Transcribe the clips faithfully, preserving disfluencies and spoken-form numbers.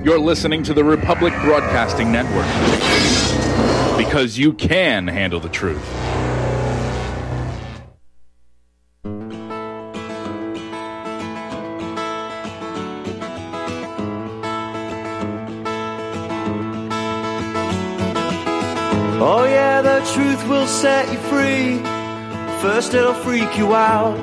You're listening to the Republic Broadcasting Network. Because you can handle the truth. Oh yeah, the truth will set you free. First it'll freak you out.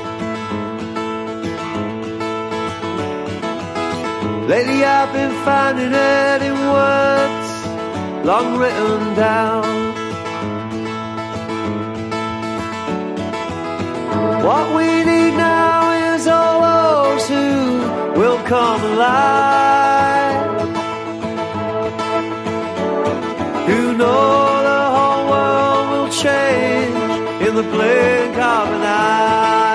Lately I've been finding it in words long written down. What we need now is all those who will come alive, who know the whole world will change in the blink of an eye.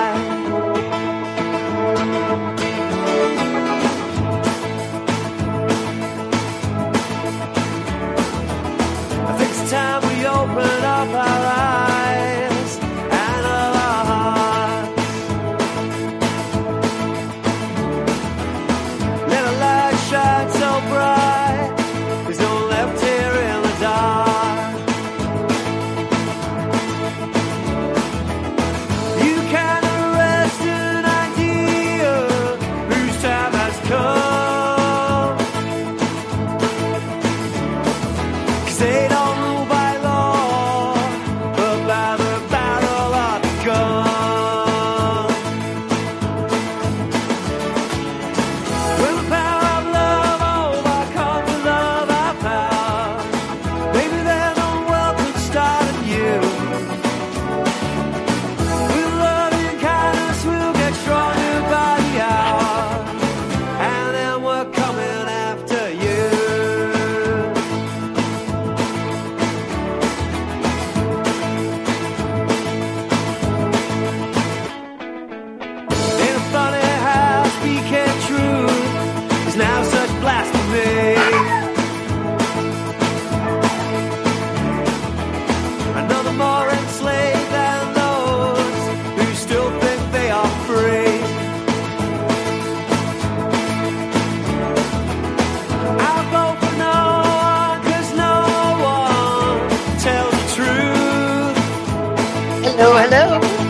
I think it's time we open up our eyes and our hearts. Let a light shine so bright, there's no left here in the dark. You can arrest an idea whose time has come, 'cause they don't rule by law, but by the battle of the gun. When the power of love overcomes the love of power, maybe then the world could start anew. With love and kindness we'll get stronger by the hour, and then we're coming after you. Ain't it funny how speaking truth is now such blasphemy? Another more enslaved than those who still think they are free. I'll vote for no one, 'cause no one tells the truth. Hello, hello.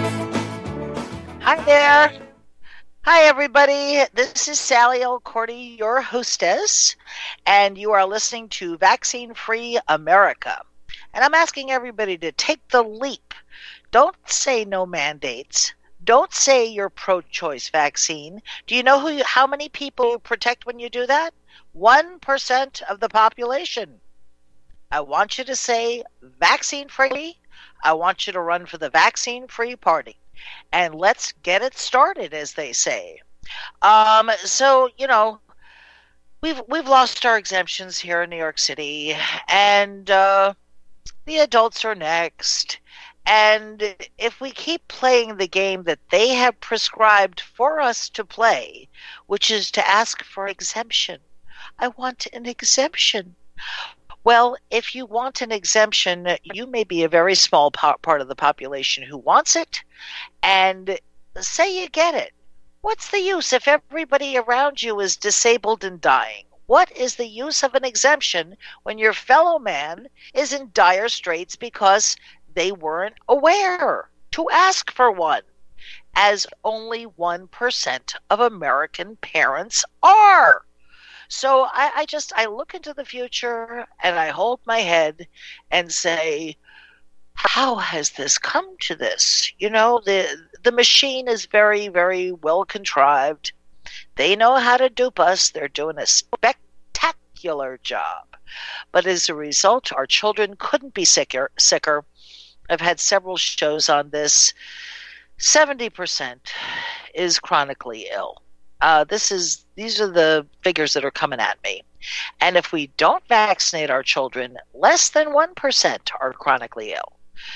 Hi there. Hi, everybody. This is Sally L. Cordy, your hostess, and you are listening to Vaccine Free America. And I'm asking everybody to take the leap. Don't say no mandates. Don't say you're pro-choice vaccine. Do you know who you, how many people you protect when you do that? one percent of the population. I want you to say vaccine free. I want you to run for the vaccine free party. And let's get it started, as they say. Um, so, you know, we've we've lost our exemptions here in New York City, and uh, the adults are next. And if we keep playing the game that they have prescribed for us to play, which is to ask for exemption, I want an exemption. Well, if you want an exemption, you may be a very small po- part of the population who wants it, and say you get it. What's the use if everybody around you is disabled and dying? What is the use of an exemption when your fellow man is in dire straits because they weren't aware to ask for one, as only one percent of American parents are? So I, I just, I look into the future and I hold my head and say, how has this come to this? You know, the the machine is very, very well contrived. They know how to dupe us. They're doing a spectacular job. But as a result, our children couldn't be sicker. sicker. I've had several shows on this. seventy percent is chronically ill. Uh, this is these are the figures that are coming at me. And if we don't vaccinate our children, less than one percent are chronically ill.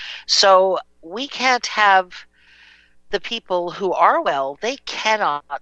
So we can't have the people who are well, they cannot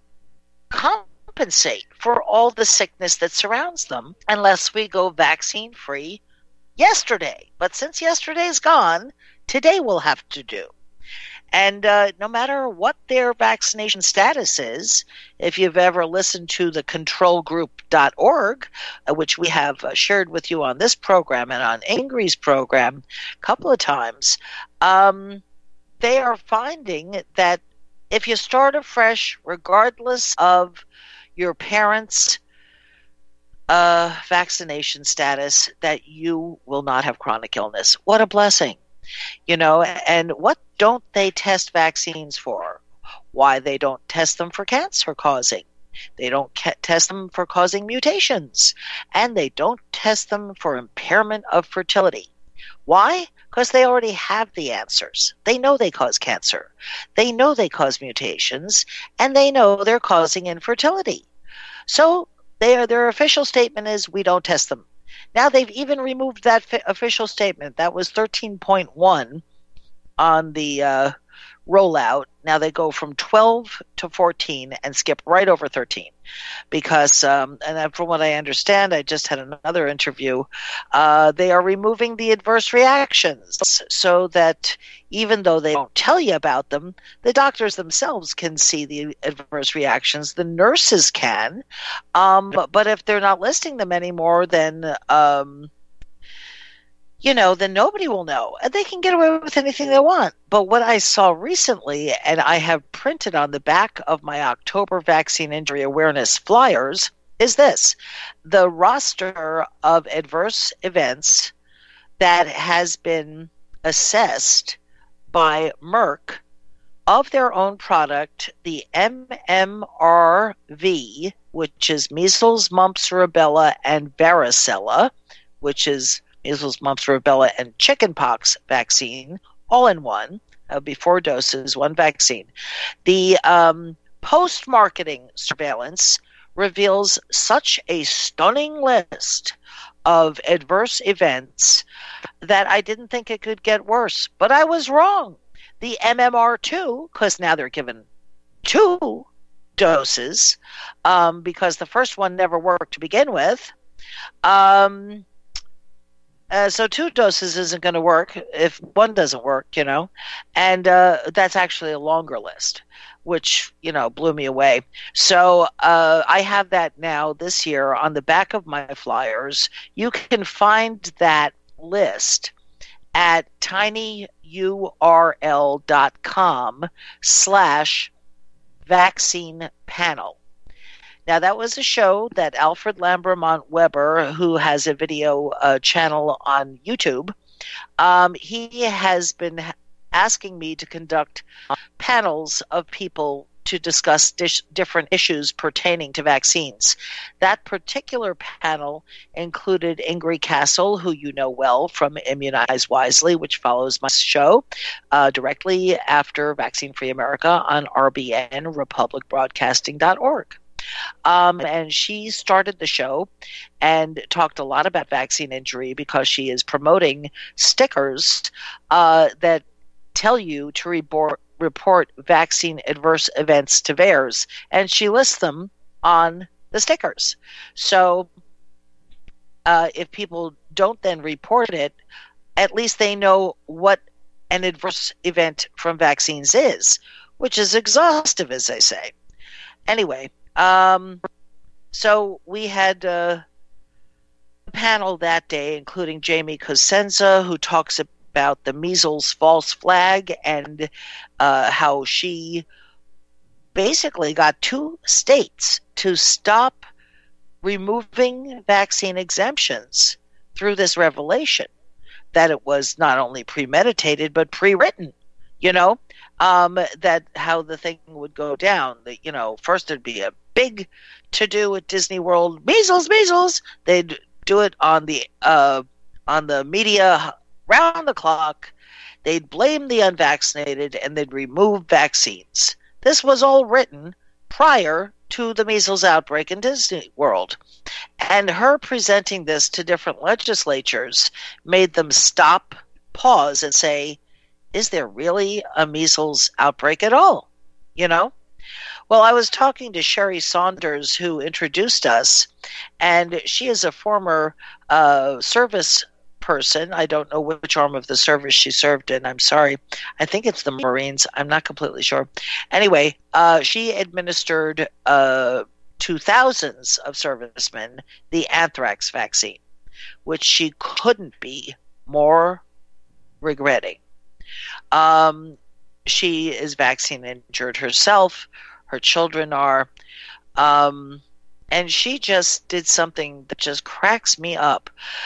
compensate for all the sickness that surrounds them unless we go vaccine free yesterday. But since yesterday's gone, today we'll have to do. And uh, no matter what their vaccination status is, if you've ever listened to the control group dot org, uh, which we have uh, shared with you on this program and on Ingrid's program a couple of times, um, they are finding that if you start afresh, regardless of your parents' uh, vaccination status, that you will not have chronic illness. What a blessing. You know, and what don't they test vaccines for? Why they don't test them for cancer causing. They don't ca- test them for causing mutations. And they don't test them for impairment of fertility. Why? Because they already have the answers. They know they cause cancer. They know they cause mutations. And they know they're causing infertility. So they are, their official statement is, we don't test them. Now they've even removed that fi- official statement. That was thirteen point one on the uh, rollout. Now they go from twelve to fourteen and skip right over thirteen. Because, um, and then from what I understand, I just had another interview, uh, they are removing the adverse reactions so that even though they don't tell you about them, the doctors themselves can see the adverse reactions. The nurses can. Um, but, but if they're not listing them anymore, then... Um, you know, then nobody will know. And they can get away with anything they want. But what I saw recently, and I have printed on the back of my October Vaccine Injury Awareness flyers, is this. The roster of adverse events that has been assessed by Merck of their own product, the M M R V, which is measles, mumps, rubella, and varicella, which is measles, mumps, rubella, and chickenpox vaccine, all in one. That would be four doses, one vaccine. The um, post-marketing surveillance reveals such a stunning list of adverse events that I didn't think it could get worse. But I was wrong. The M M R two, because now they're given two doses, um, because the first one never worked to begin with, um... Uh, so two doses isn't going to work if one doesn't work, you know, and uh, that's actually a longer list, which, you know, blew me away. So uh, I have that now this year on the back of my flyers. You can find that list at tinyurl.com slash vaccine panel. Now, that was a show that Alfred Lambermont Weber, who has a video uh, channel on YouTube, um, he has been asking me to conduct panels of people to discuss dis- different issues pertaining to vaccines. That particular panel included Ingrid Castle, who you know well from Immunize Wisely, which follows my show uh, directly after Vaccine Free America on R B N, republic broadcasting dot org. Um, and she started the show and talked a lot about vaccine injury because she is promoting stickers uh, that tell you to report, report vaccine adverse events to V A E R S, and she lists them on the stickers. So uh, if people don't then report it, at least they know what an adverse event from vaccines is, which is exhaustive, as they say. Anyway, Um, so we had uh, a panel that day, including Jamie Cosenza, who talks about the measles false flag and uh, how she basically got two states to stop removing vaccine exemptions through this revelation that it was not only premeditated but pre-written, you know, um, that how the thing would go down. That, you know, first there'd be a big to-do at Disney World, measles, measles. They'd do it on the uh, on the media round the clock. They'd blame the unvaccinated and they'd remove vaccines. This was all written prior to the measles outbreak in Disney World. And her presenting this to different legislatures made them stop, pause, and say, is there really a measles outbreak at all? You know? Well, I was talking to Sherry Saunders, who introduced us, and she is a former uh, service person. I don't know which arm of the service she served in. I'm sorry. I think it's the Marines. I'm not completely sure. Anyway, uh, she administered uh, to thousands of servicemen the anthrax vaccine, which she couldn't be more regretting. Um, she is vaccine injured herself. Her children are. Um, and she just did something that just cracks me up.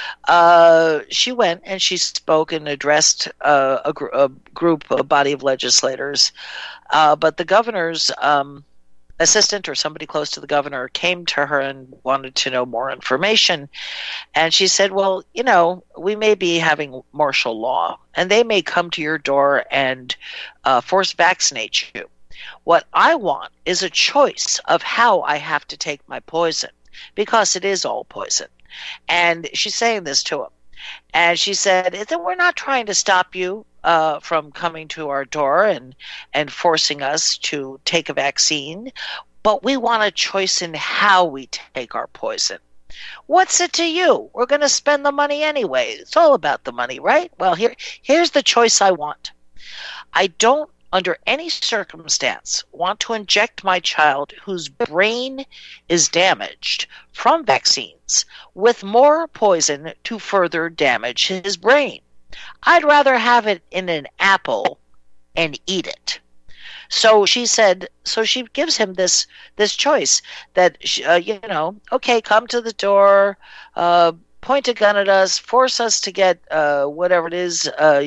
Uh, she went and she spoke and addressed uh, a, gr- a group, a body of legislators. Uh, but the governor's um, assistant or somebody close to the governor came to her and wanted to know more information. And she said, well, you know, we may be having martial law, and they may come to your door and uh, force vaccinate you. What I want is a choice of how I have to take my poison, because it is all poison. And she's saying this to him. And she said that we're not trying to stop you uh, from coming to our door and, and forcing us to take a vaccine, but we want a choice in how we take our poison. What's it to you? We're going to spend the money anyway. It's all about the money, right? Well, here, here's the choice I want. I don't, under any circumstance, want to inject my child whose brain is damaged from vaccines with more poison to further damage his brain. I'd rather have it in an apple and eat it. So she said, so she gives him this this choice that, uh, you know, okay, come to the door, uh, point a gun at us, force us to get uh, whatever it is, uh,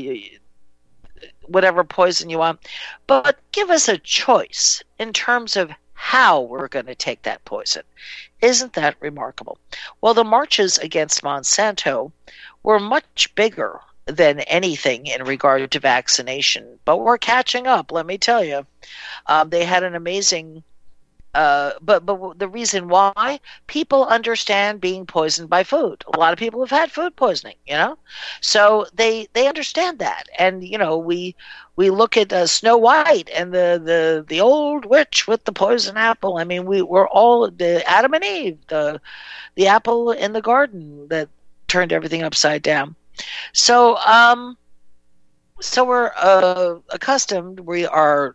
whatever poison you want, but give us a choice in terms of how we're going to take that poison. Isn't that remarkable? Well, the marches against Monsanto were much bigger than anything in regard to vaccination, but we're catching up, let me tell you. Um, they had an amazing Uh, but but the reason why, people understand being poisoned by food. A lot of people have had food poisoning, you know, so they they understand that. And you know, we we look at uh, Snow White and the, the the old witch with the poison apple. I mean, we we're all the Adam and Eve, the the apple in the garden that turned everything upside down. So um, so we're uh, accustomed. We are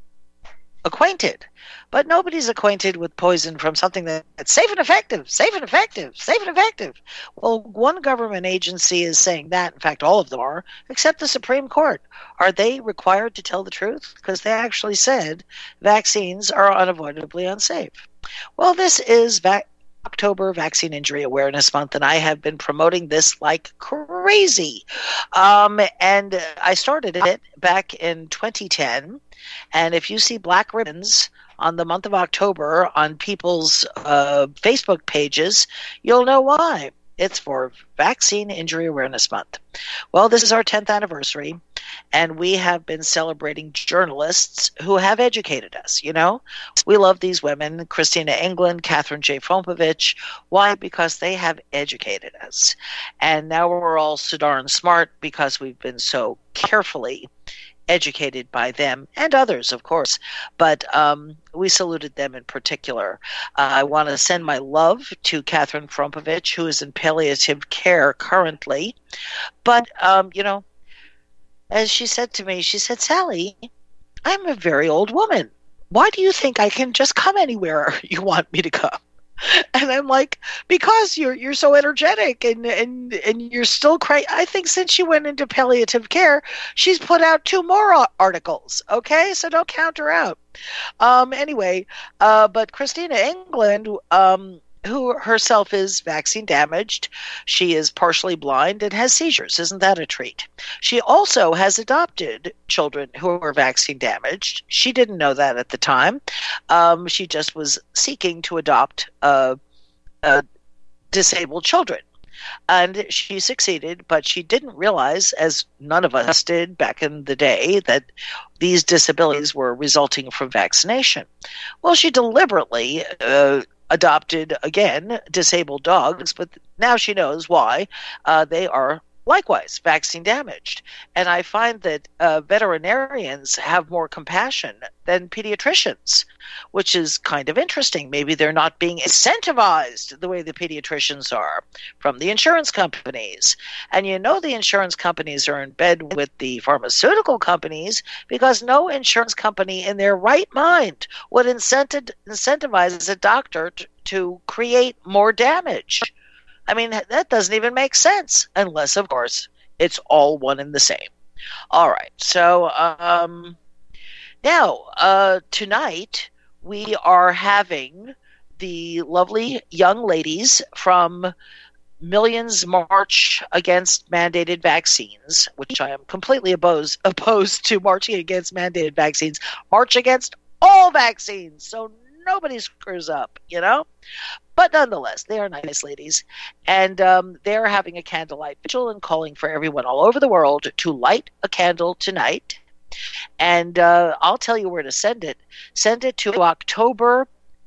acquainted. But nobody's acquainted with poison from something that's safe and effective, safe and effective, safe and effective. Well, one government agency is saying that. In fact, all of them are, except the Supreme Court. Are they required to tell the truth? Because they actually said vaccines are unavoidably unsafe. Well, this is vac- October Vaccine Injury Awareness Month, and I have been promoting this like crazy. Um, and I started it back in twenty ten. And if you see black ribbons on the month of October on people's uh, Facebook pages, you'll know why. It's for Vaccine Injury Awareness Month. Well, this is our tenth anniversary, and we have been celebrating journalists who have educated us, you know. We love these women, Christina England, Catherine J. Fompovich. Why? Because they have educated us. And now we're all so darn smart because we've been so carefully educated by them and others, of course, but um, we saluted them in particular. Uh, I want to send my love to Catherine Frompovich, who is in palliative care currently. But, um, you know, as she said to me, she said, Sally, I'm a very old woman. Why do you think I can just come anywhere you want me to come? And I'm like, because you're you're so energetic and and, and you're still crazy. I think since she went into palliative care, she's put out two more articles. Okay, so don't count her out. Um, anyway, uh, but Christina England, um, who herself is vaccine damaged, she is partially blind and has seizures. Isn't that a treat? She also has adopted children who are vaccine damaged. She didn't know that at the time. Um, she just was seeking to adopt uh, uh, disabled children. And she succeeded, but she didn't realize, as none of us did back in the day, that these disabilities were resulting from vaccination. Well, she deliberately uh, adopted, again, disabled dogs, but now she knows why. Uh, they are likewise vaccine damaged. And I find that uh, veterinarians have more compassion than pediatricians, which is kind of interesting. Maybe they're not being incentivized the way the pediatricians are from the insurance companies. And you know the insurance companies are in bed with the pharmaceutical companies because no insurance company in their right mind would incentiv- incentivize a doctor to, to create more damage. I mean, that doesn't even make sense unless, of course, it's all one and the same. All right. So um, now, uh, tonight, we are having the lovely young ladies from Millions March Against Mandated Vaccines, which I am completely opposed, opposed to marching against mandated vaccines. March against all vaccines so nobody screws up, you know? But nonetheless, they are nice ladies, and um, they're having a candlelight vigil and calling for everyone all over the world to light a candle tonight. And uh, I'll tell you where to send it. Send it to October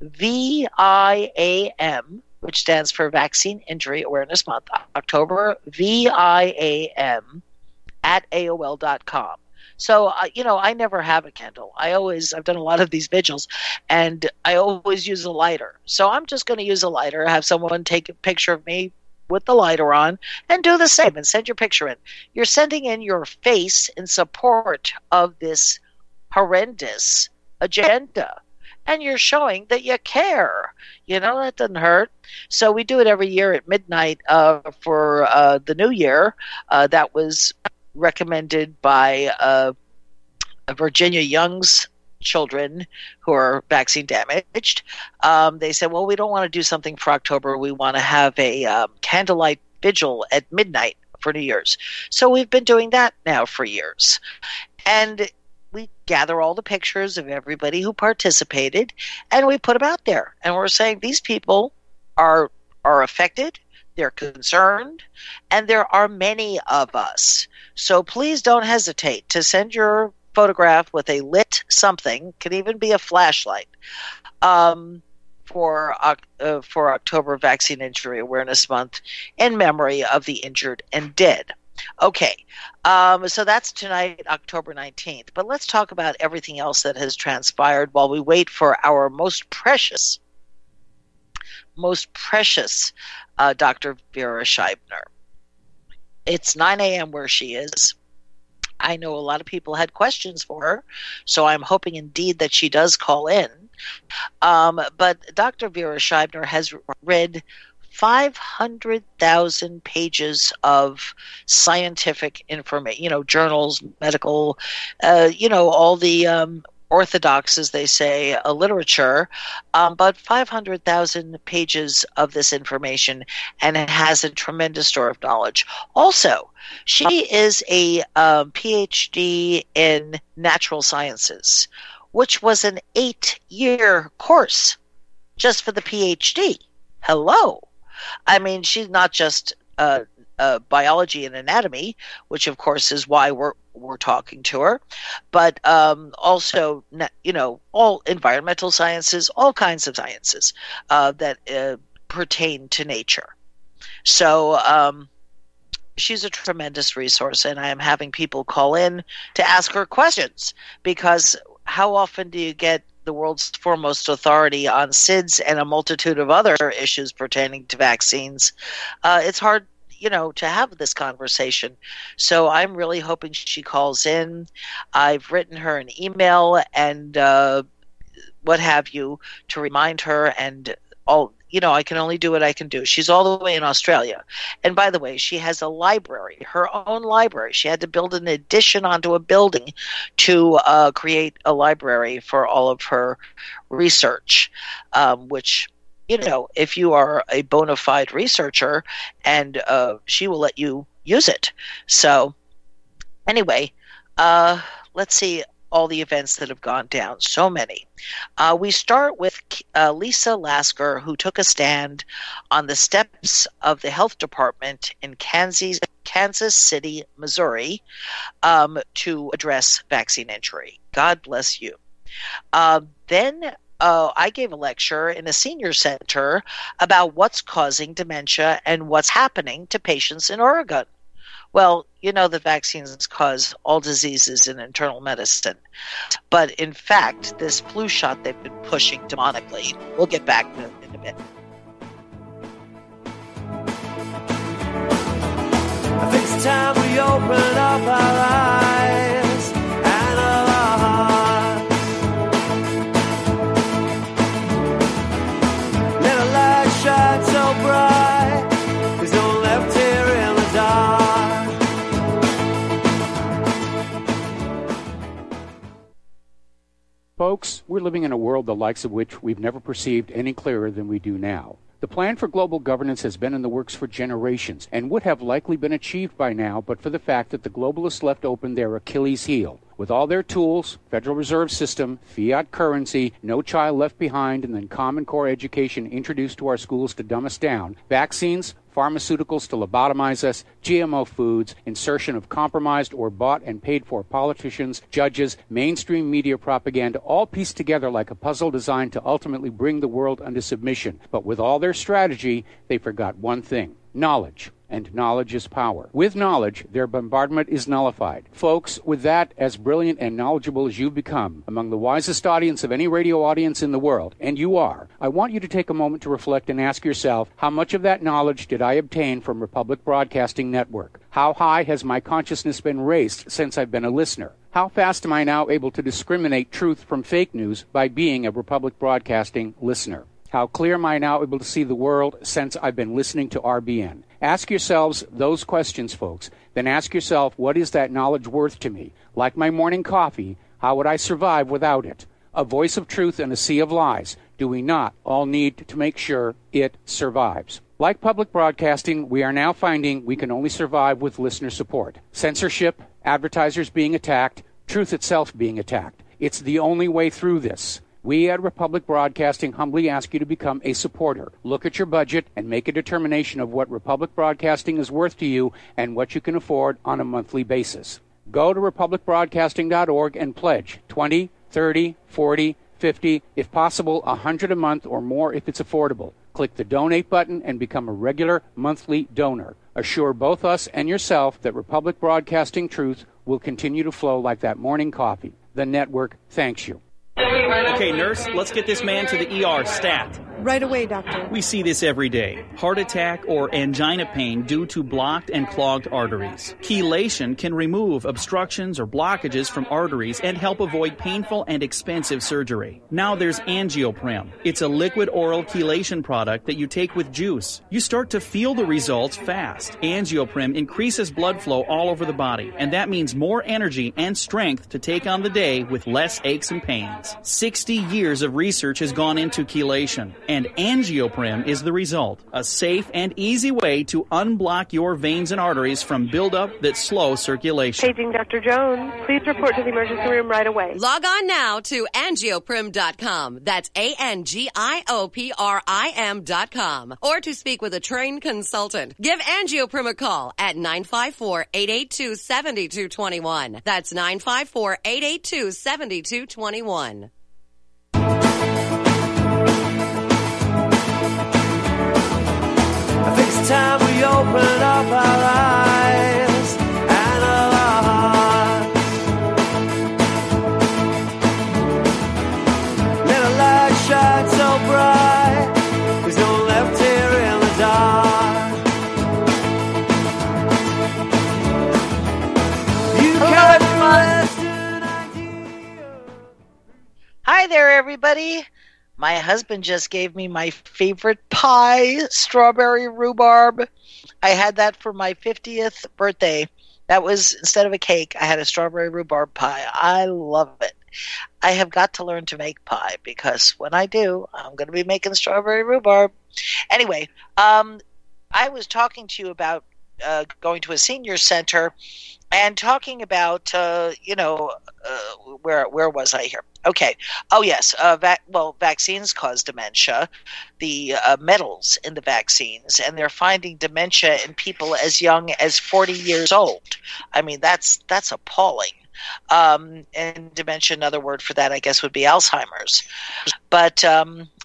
V I A M, which stands for Vaccine Injury Awareness Month, October V I A M at A O L dot com. So, uh, you know, I never have a candle. I always, I've done a lot of these vigils, and I always use a lighter. So I'm just going to use a lighter, have someone take a picture of me with the lighter on, and do the same, and send your picture in. You're sending in your face in support of this horrendous agenda, and you're showing that you care. You know, that doesn't hurt. So we do it every year at midnight uh, for uh, the new year. Uh, that was recommended by uh, Virginia Young's children who are vaccine damaged. Um, they said, well, we don't want to do something for October. We want to have a um, candlelight vigil at midnight for New Year's. So we've been doing that now for years. And we gather all the pictures of everybody who participated, and we put them out there. And we're saying these people are are affected. They're concerned, and there are many of us. So please don't hesitate to send your photograph with a lit something, can even be a flashlight, um, for uh, for October Vaccine Injury Awareness Month in memory of the injured and dead. Okay, um, so that's tonight, October nineteenth. But let's talk about everything else that has transpired while we wait for our most precious, most precious Uh, Doctor Vera Scheibner. It's nine a.m. where she is. I know a lot of people had questions for her, so I'm hoping indeed that she does call in. Um, but Doctor Vera Scheibner has read five hundred thousand pages of scientific information, you know, journals, medical, uh, you know, all the um, orthodox, as they say, uh, literature, um, but five hundred thousand pages of this information, and it has a tremendous store of knowledge. Also, she is a um, P H D in natural sciences, which was an eight-year course just for the P H D. Hello. I mean, she's not just uh, uh, biology and anatomy, which, of course, is why we're we're talking to her, but um, also, you know, all environmental sciences, all kinds of sciences uh, that uh, pertain to nature. So um, she's a tremendous resource, and I am having people call in to ask her questions, because how often do you get the world's foremost authority on S I D S and a multitude of other issues pertaining to vaccines? Uh, it's hard, you know, to have this conversation. So I'm really hoping she calls in. I've written her an email and uh, what have you to remind her, and all, you know, I can only do what I can do. She's all the way in Australia. And by the way, she has a library, her own library. She had to build an addition onto a building to uh, create a library for all of her research, um, which, you know, if you are a bona fide researcher, and uh, she will let you use it. So anyway, uh, let's see all the events that have gone down. So many. Uh, we start with uh, Lisa Lasker, who took a stand on the steps of the health department in Kansas, Kansas City, Missouri, um, to address vaccine injury. God bless you. Uh, then Uh, I gave a lecture in a senior center about what's causing dementia and what's happening to patients in Oregon. Well, you know that vaccines cause all diseases in internal medicine. But in fact, this flu shot they've been pushing demonically. We'll get back to it in a bit. I think it's time we open up our eyes and our hearts. Let a light shine so bright, there's no left here in the dark. Folks, we're living in a world the likes of which we've never perceived any clearer than we do now. The plan for global governance has been in the works for generations and would have likely been achieved by now but for the fact that the globalists left open their Achilles heel. With all their tools, Federal Reserve System, fiat currency, no child left behind, and then Common Core education introduced to our schools to dumb us down, vaccines, pharmaceuticals to lobotomize us, G M O foods, insertion of compromised or bought and paid for politicians, judges, mainstream media propaganda, all pieced together like a puzzle designed to ultimately bring the world under submission. But with all their strategy, they forgot one thing: knowledge. And knowledge is power. With knowledge, their bombardment is nullified. Folks, with that, as brilliant and knowledgeable as you've become, among the wisest audience of any radio audience in the world, and you are, I want you to take a moment to reflect and ask yourself, how much of that knowledge did I obtain from Republic Broadcasting Network? How high has my consciousness been raised since I've been a listener? How fast am I now able to discriminate truth from fake news by being a Republic Broadcasting listener? How clear am I now able to see the world since I've been listening to R B N? Ask yourselves those questions, folks. Then ask yourself, what is that knowledge worth to me? Like my morning coffee, how would I survive without it? A voice of truth in a sea of lies. Do we not all need to make sure it survives? Like public broadcasting, we are now finding we can only survive with listener support. Censorship, advertisers being attacked, truth itself being attacked. It's the only way through this. We at Republic Broadcasting humbly ask you to become a supporter. Look at your budget and make a determination of what Republic Broadcasting is worth to you and what you can afford on a monthly basis. Go to republic broadcasting dot org and pledge twenty, thirty, forty, fifty, if possible one hundred a month or more if it's affordable. Click the donate button and become a regular monthly donor. Assure both us and yourself that Republic Broadcasting truth will continue to flow like that morning coffee. The network thanks you. Okay, nurse, let's get this man to the E R stat. Right away, doctor. We see this every day. Heart attack or angina pain due to blocked and clogged arteries. Chelation can remove obstructions or blockages from arteries and help avoid painful and expensive surgery. Now there's Angioprim. It's a liquid oral chelation product that you take with juice. You start to feel the results fast. Angioprim increases blood flow all over the body, and that means more energy and strength to take on the day with less aches and pains. sixty years of research has gone into chelation, and Angioprim is the result. A safe and easy way to unblock your veins and arteries from buildup that slow circulation. Paging Doctor Jones. Please report to the emergency room right away. Log on now to angioprim dot com. That's A N G I O P R I M dot com. Or to speak with a trained consultant. Give Angioprim a call at nine five four, eight eight two, seven two two one. That's nine five four, eight eight two, seven two two one. I think it's time we open up our eyes and our hearts. Let a light shine so bright, there's no left here in the dark. You got the Western idea. Hi there, everybody. My husband just gave me my favorite pie, strawberry rhubarb. I had that for my fiftieth birthday. That was, instead of a cake, I had a strawberry rhubarb pie. I love it. I have got to learn to make pie because when I do, I'm going to be making strawberry rhubarb. Anyway, um, I was talking to you about uh, going to a senior center and talking about, uh, you know, uh, where where was I here? Okay. Oh, yes. Uh, vac- well, vaccines cause dementia, the uh, metals in the vaccines, and they're finding dementia in people as young as forty years old. I mean, that's that's appalling. Um, and dementia, another word for that, I guess, would be Alzheimer's. But um,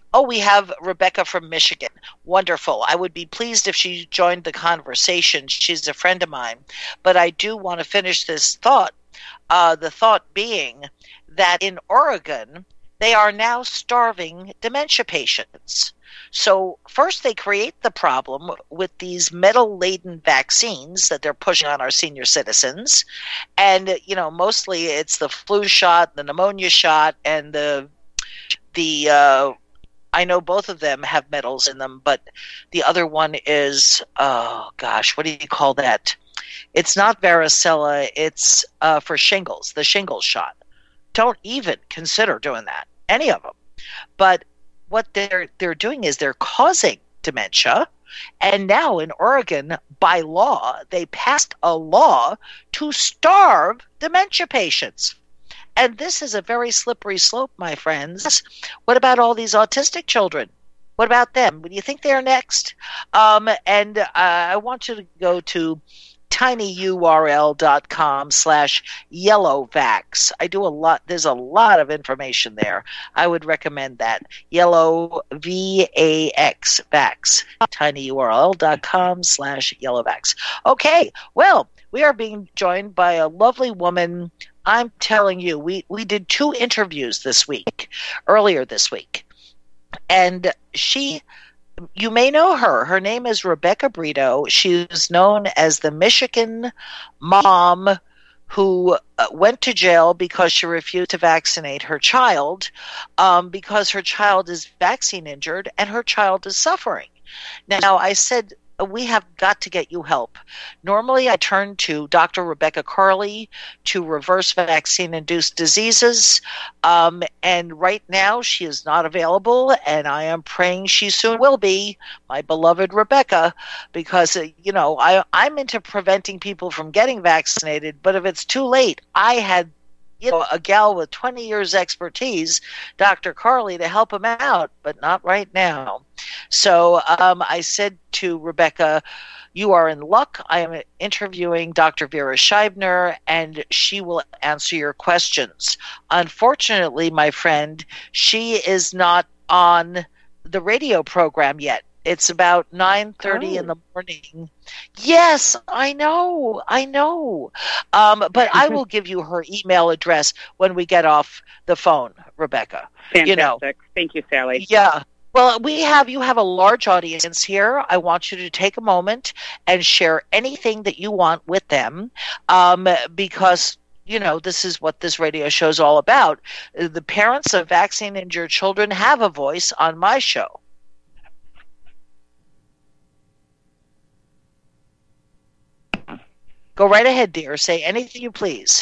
Oh, we have Rebecca from Michigan. Wonderful. I would be pleased if she joined the conversation. She's a friend of mine. But I do want to finish this thought. Uh, the thought being that in Oregon, they are now starving dementia patients. So first they create the problem with these metal-laden vaccines that they're pushing on our senior citizens. And, you know, mostly it's the flu shot, the pneumonia shot, and the, the uh, I know both of them have metals in them, but the other one is, oh gosh, what do you call that? It's not varicella, it's uh, for shingles, the shingles shot. Don't even consider doing that, any of them. But what they're they're doing is they're causing dementia, and now in Oregon, by law, they passed a law to starve dementia patients. And this is a very slippery slope, my friends. What about all these autistic children? What about them? Do you think they're next? Um, and uh, I want you to go to tinyurl.com slash yellowvax. I do a lot. There's a lot of information there. I would recommend that. Yellow V A X Vax. tinyurl.com slash yellowvax. Okay. Well, we are being joined by a lovely woman. I'm telling you, we, we did two interviews this week, earlier this week. And she... You may know her. Her name is Rebecca Brito. She's known as the Michigan mom who went to jail because she refused to vaccinate her child um, because her child is vaccine injured and her child is suffering. Now, I said, we have got to get you help. Normally, I turn to Doctor Rebecca Carley to reverse vaccine-induced diseases, um, and right now she is not available, and I am praying she soon will be, my beloved Rebecca, because, uh, you know, I, I'm into preventing people from getting vaccinated, but if it's too late, I had you know, a gal with twenty years expertise, Doctor Carley, to help him out, but not right now. So um, I said to Rebecca, you are in luck. I am interviewing Doctor Vera Scheibner, and she will answer your questions. Unfortunately, my friend, she is not on the radio program yet. It's about nine thirty oh. in the morning. Yes, I know. I know. Um, but I will give you her email address when we get off the phone, Rebecca. Fantastic. You know. Thank you, Sally. Yeah. Well, we have you have a large audience here. I want you to take a moment and share anything that you want with them um, because you know, this is what this radio show is all about. The parents of vaccine-injured children have a voice on my show. Go right ahead, dear. Say anything you please.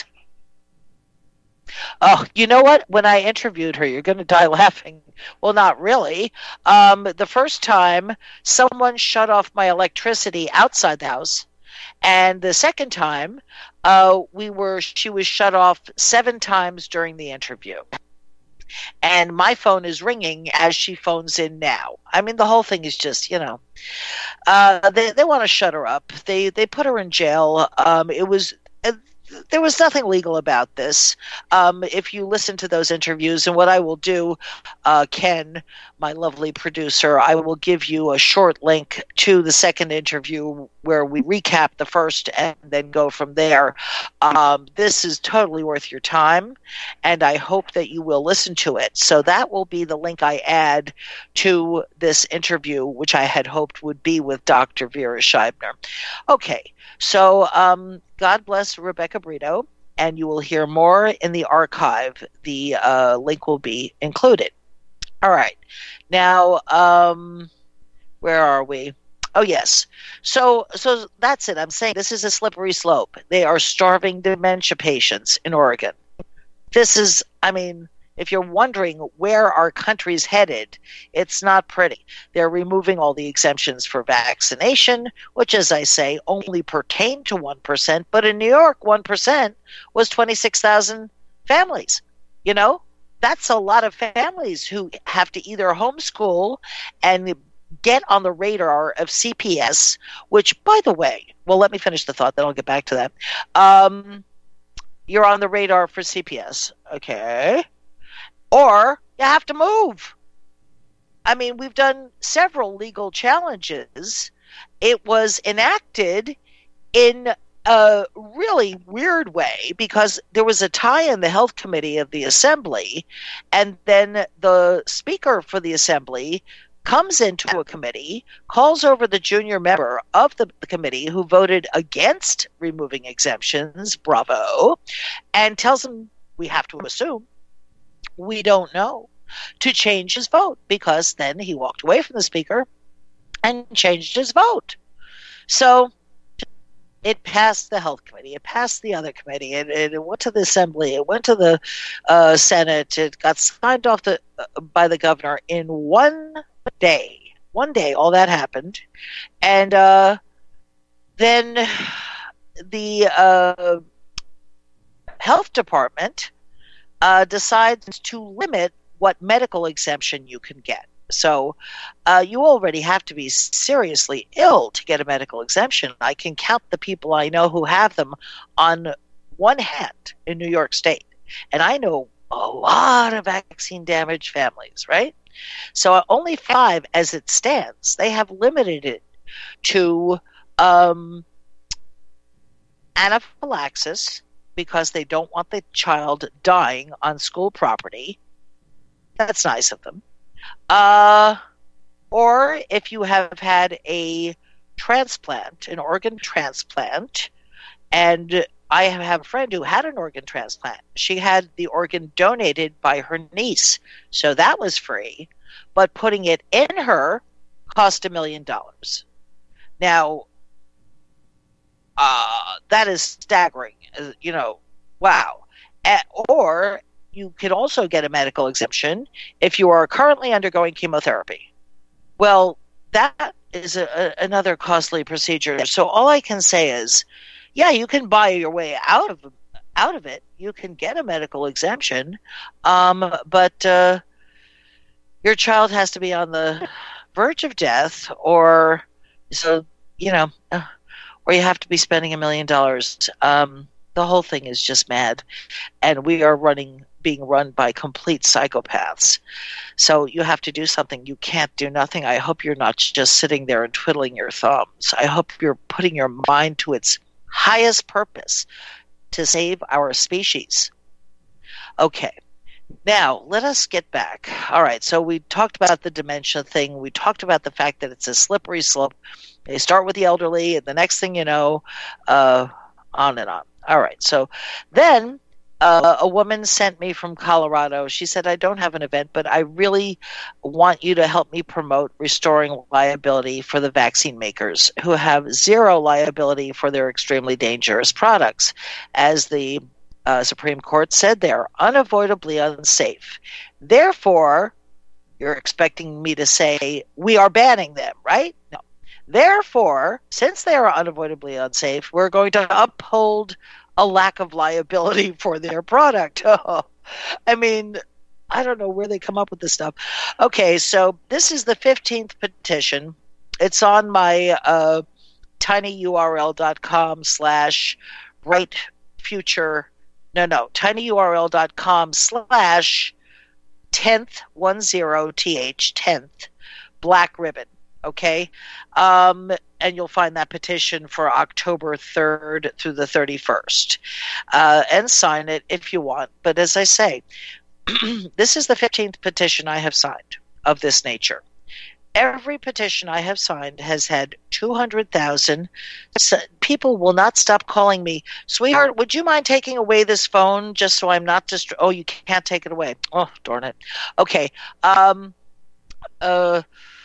Oh, you know what? When I interviewed her, you're going to die laughing. Well, not really. Um, the first time, someone shut off my electricity outside the house. And the second time, uh, we were she was shut off seven times during the interview. And my phone is ringing as she phones in now. I mean, the whole thing is just, you know, uh, they they want to shut her up. They they put her in jail. Um, it was uh, there was nothing legal about this. Um, if you listen to those interviews, and what I will do, uh, Ken, my lovely producer, I will give you a short link to the second interview where we recap the first and then go from there. Um, this is totally worth your time, and I hope that you will listen to it. So that will be the link I add to this interview, which I had hoped would be with Doctor Vera Scheibner. Okay, so um, God bless Rebecca Brito, and you will hear more in the archive. The uh, link will be included. All right. Now, um, where are we? Oh, yes. So so that's it. I'm saying this is a slippery slope. They are starving dementia patients in Oregon. This is, I mean, if you're wondering where our country's headed, it's not pretty. They're removing all the exemptions for vaccination, which, as I say, only pertain to one percent. But in New York, one percent was twenty-six thousand families, you know? That's a lot of families who have to either homeschool and get on the radar of C P S, which, by the way, well, let me finish the thought, then I'll get back to that. Um, you're on the radar for C P S, okay? Or you have to move. I mean, we've done several legal challenges. It was enacted in a really weird way because there was a tie in the health committee of the assembly, and then the speaker for the assembly comes into a committee, calls over the junior member of the, the committee who voted against removing exemptions, bravo, and tells him, we have to assume, we don't know, to change his vote, because then he walked away from the speaker and changed his vote. So it passed the health committee, it passed the other committee, it, it went to the assembly, it went to the uh, Senate, it got signed off the, uh, by the governor in one day. One day, all that happened. And uh, then the uh, health department uh, decides to limit what medical exemption you can get. So uh, you already have to be seriously ill to get a medical exemption. I can count the people I know who have them on one hand in New York State. And I know a lot of vaccine-damaged families, right? So only five as it stands. They have limited it to um, anaphylaxis because they don't want the child dying on school property. That's nice of them. Uh, or if you have had a transplant, an organ transplant, and I have a friend who had an organ transplant. She had the organ donated by her niece, so that was free, but putting it in her cost a million dollars. Now, uh, that is staggering. Uh, you know, wow. Uh, or you can also get a medical exemption if you are currently undergoing chemotherapy. Well, that is a, a, another costly procedure. So all I can say is, yeah, you can buy your way out of out of it. You can get a medical exemption, um, but uh, your child has to be on the verge of death, or so you know, uh, or you have to be spending a million dollars. Um, the whole thing is just mad, and we are running, being run by complete psychopaths. So you have to do something. You can't do nothing. I hope you're not just sitting there and twiddling your thumbs. I hope you're putting your mind to its highest purpose, to save our species. Okay, now let us get back. All right, so we talked about the dementia thing. We talked about the fact that it's a slippery slope. They start with the elderly, and the next thing you know, uh, on and on. All right, so then Uh, a woman sent me from Colorado. She said, I don't have an event, but I really want you to help me promote restoring liability for the vaccine makers who have zero liability for their extremely dangerous products. As the uh, Supreme Court said, they're unavoidably unsafe. Therefore, you're expecting me to say, we are banning them, right? No. Therefore, since they are unavoidably unsafe, we're going to uphold a lack of liability for their product. Oh, I mean, I don't know where they come up with this stuff. Okay, so this is the fifteenth petition. It's on my uh, tinyurl.com slash bright future. No, no, tinyurl.com slash tenth, one zero th, tenth, black ribbon. Okay, um, and you'll find that petition for October third through the thirty-first. Uh, and sign it if you want. But as I say, this is the fifteenth petition I have signed of this nature. Every petition I have signed has had two hundred thousand. So people will not stop calling me, sweetheart, would you mind taking away this phone just so I'm not dist- Oh, you can't take it away. Oh, darn it. Okay. Um, uh...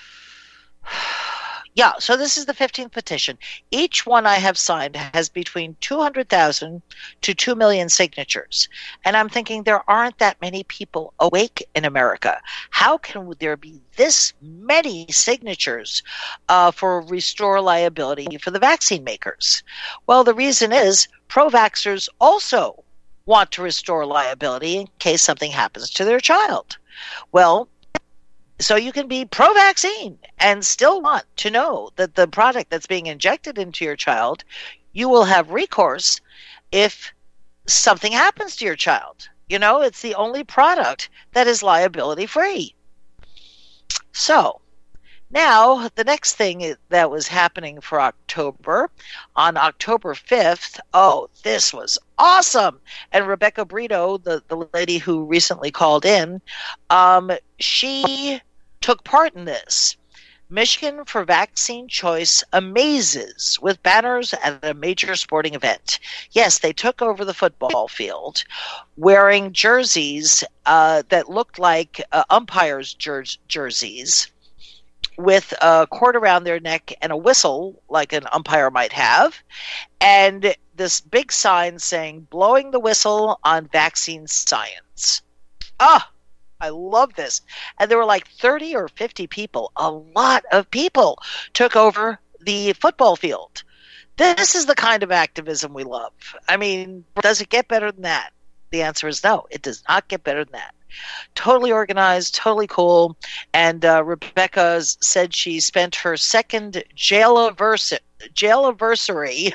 Yeah, so this is the fifteenth petition. Each one I have signed has between two hundred thousand to two million signatures. And I'm thinking there aren't that many people awake in America. How can there be this many signatures uh, for restore liability for the vaccine makers? Well, the reason is pro-vaxxers also want to restore liability in case something happens to their child. Well, so you can be pro-vaccine and still want to know that the product that's being injected into your child, you will have recourse if something happens to your child. You know, it's the only product that is liability-free. So, now, the next thing that was happening for October, on October fifth, oh, this was awesome. And Rebecca Brito, the, the lady who recently called in, um, she took part in this. Michigan for Vaccine Choice amazes with banners at a major sporting event. Yes, they took over the football field wearing jerseys uh, that looked like uh, umpires' jer- jerseys, with a cord around their neck and a whistle like an umpire might have, and this big sign saying, blowing the whistle on vaccine science. Ah, I love this. And there were like thirty or fifty people, a lot of people, took over the football field. This is the kind of activism we love. I mean, does it get better than that? The answer is no, it does not get better than that. Totally organized, totally cool. And uh, Rebecca said she spent her second jail-aversi- jail-aversary,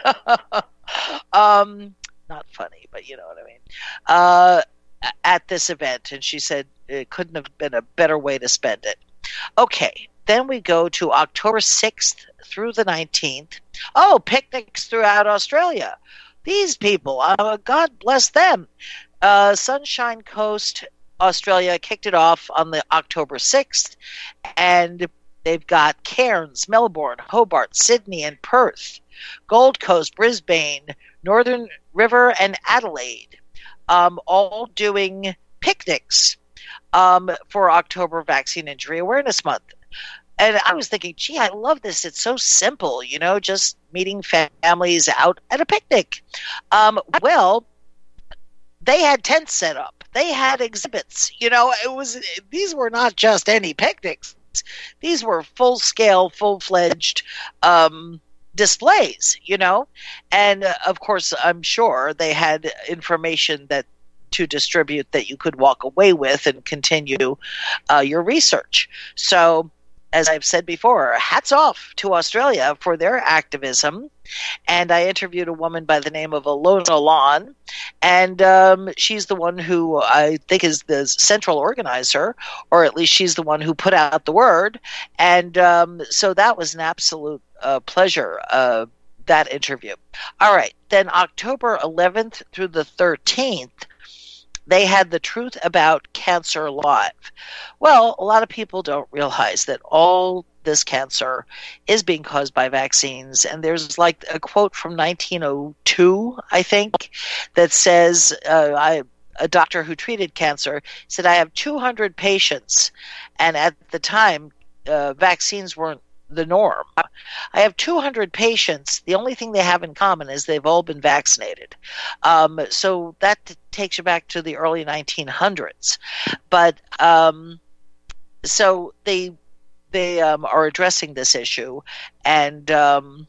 um, not funny, but you know what I mean, uh, at this event. And she said it couldn't have been a better way to spend it. Okay, then we go to October sixth through the nineteenth. Oh, picnics throughout Australia. These people, uh, God bless them. Uh, Sunshine Coast, Australia kicked it off on the October sixth, and they've got Cairns, Melbourne, Hobart, Sydney, and Perth, Gold Coast, Brisbane, Northern River, and Adelaide, um, all doing picnics um, for October Vaccine Injury Awareness Month. And I was thinking, gee, I love this. It's so simple, you know, just meeting families out at a picnic. Um, well, they had tents set up. They had exhibits. You know, it was these were not just any picnics. These were full-scale, full-fledged um, displays, you know. And, uh, of course, I'm sure they had information that to distribute that you could walk away with and continue uh, your research. So, as I've said before, hats off to Australia for their activism. And I interviewed a woman by the name of Alona Lon, and um, she's the one who I think is the central organizer, or at least she's the one who put out the word. And um, so that was an absolute uh, pleasure, uh, that interview. All right, then October eleventh through the thirteenth, they had the Truth About Cancer Live. Well, a lot of people don't realize that all this cancer is being caused by vaccines. And there's like a quote from nineteen oh two, I think, that says, uh, I, a doctor who treated cancer said, I have two hundred patients. And at the time, uh, vaccines weren't the norm. I have two hundred patients. The only thing they have in common is they've all been vaccinated. Um, so that t- takes you back to the early nineteen hundreds. But um, so they they um, are addressing this issue, and um,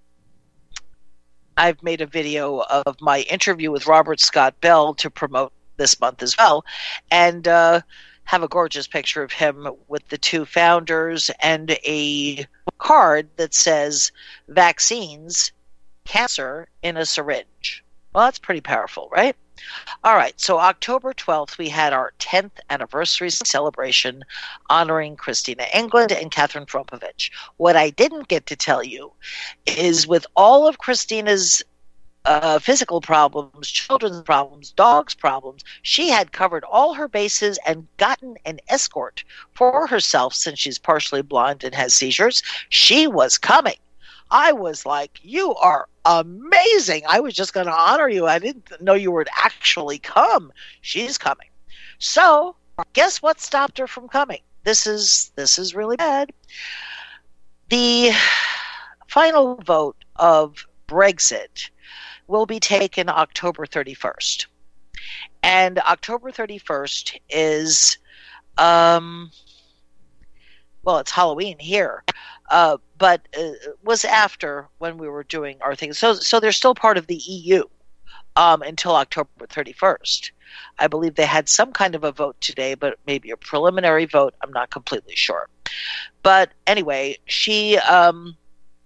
I've made a video of my interview with Robert Scott Bell to promote this month as well, and uh, have a gorgeous picture of him with the two founders and a card that says vaccines, cancer in a syringe. Well, that's pretty powerful, right? All right, so October twelfth, we had our tenth anniversary celebration honoring Christina England and Catherine Frompovich. What I didn't get to tell you is with all of Christina's Uh, physical problems, children's problems, dogs' problems, she had covered all her bases and gotten an escort for herself since she's partially blind and has seizures. She was coming. I was like, you are amazing. I was just going to honor you. I didn't know you would actually come. She's coming. So, guess what stopped her from coming? This is this is really bad. The final vote of Brexit will be taken October thirty-first. And October thirty-first is, um, well, it's Halloween here, uh, but uh, was after when we were doing our thing. So, so they're still part of the E U um, until October thirty-first. I believe they had some kind of a vote today, but maybe a preliminary vote. I'm not completely sure. But anyway, she Um,